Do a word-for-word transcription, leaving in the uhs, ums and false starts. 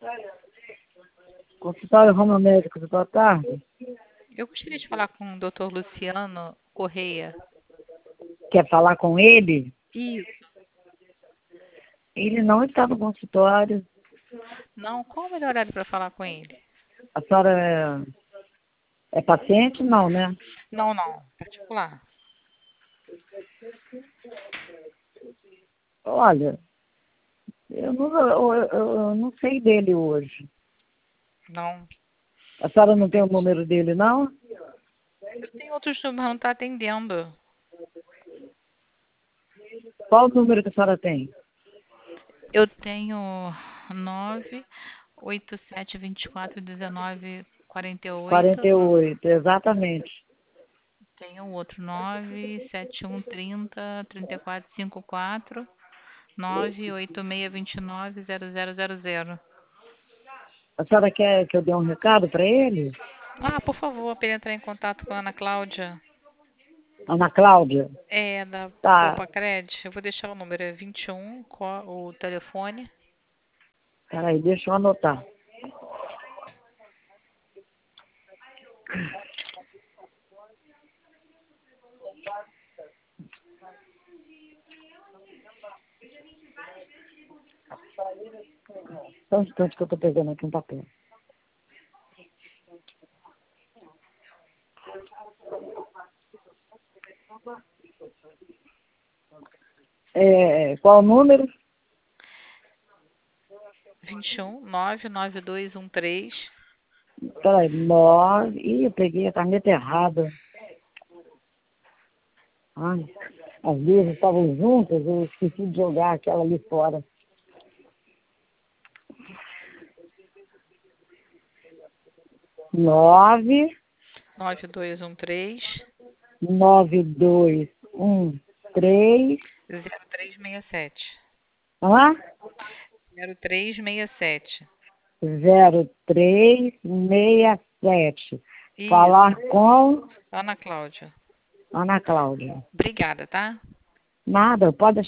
Consultório Roma Médico, boa tarde. Eu gostaria de falar com o doutor Luciano Correia. Quer falar com ele? Isso. Ele não está no consultório. Não, qual o melhor horário para falar com ele? A senhora é, é paciente? Não, né? Não, não, particular. Olha, eu não, eu, eu- eu não sei dele hoje. Não. A senhora não tem o número dele, não? Eu tenho outros números, mas não está atendendo. Qual o número que a senhora tem? Eu tenho nove oito sete dois quatro um nove quatro oito. quarenta e oito, exatamente. Tenho outro nove sete um três zero três quatro cinco quatro nove oito seis dois nove zero zero zero zero. A senhora quer que eu dê um recado para ele? Ah, por favor, para ele entrar em contato com a Ana Cláudia. Ana Cláudia? É, da Tá. Poupa Cred. Eu vou deixar o número, é vinte e um, co- o telefone. Peraí, deixa eu anotar. Só um instante que eu estou pegando aqui um papel. É, qual o número? vinte e um, nove nove dois um três. Peraí, nove. Ih, eu peguei a caneta errada. Ai, as duas estavam juntas, eu esqueci de jogar aquela ali fora. Nove, nove dois um três, nove, dois, um, três. zero três seis sete. Hã? zero três seis sete. Zero, três, seis, sete. Falar Isso. com Ana Cláudia. Ana Cláudia. Obrigada, tá? Nada, pode